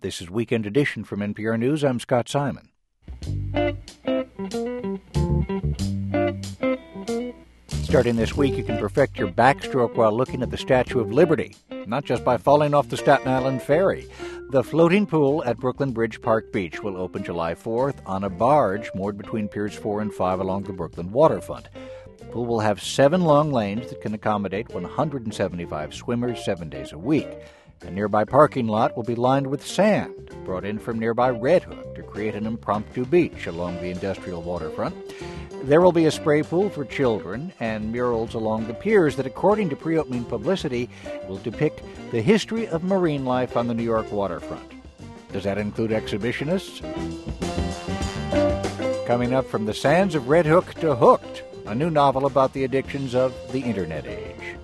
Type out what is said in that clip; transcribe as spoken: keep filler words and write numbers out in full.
This is Weekend Edition from N P R News. I'm Scott Simon. Starting this week, you can perfect your backstroke while looking at the Statue of Liberty, not just by falling off the Staten Island Ferry. The floating pool at Brooklyn Bridge Park Beach will open July fourth on a barge moored between Piers four and five along the Brooklyn waterfront. The pool will have seven long lanes that can accommodate one hundred seventy-five swimmers seven days a week. A nearby parking lot will be lined with sand brought in from nearby Red Hook to create an impromptu beach along the industrial waterfront. There will be a spray pool for children and murals along the piers that, according to pre-opening publicity, will depict the history of marine life on the New York waterfront. Does that include exhibitionists? Coming up, From the Sands of Red Hook to Hooked, a new novel about the addictions of the Internet age.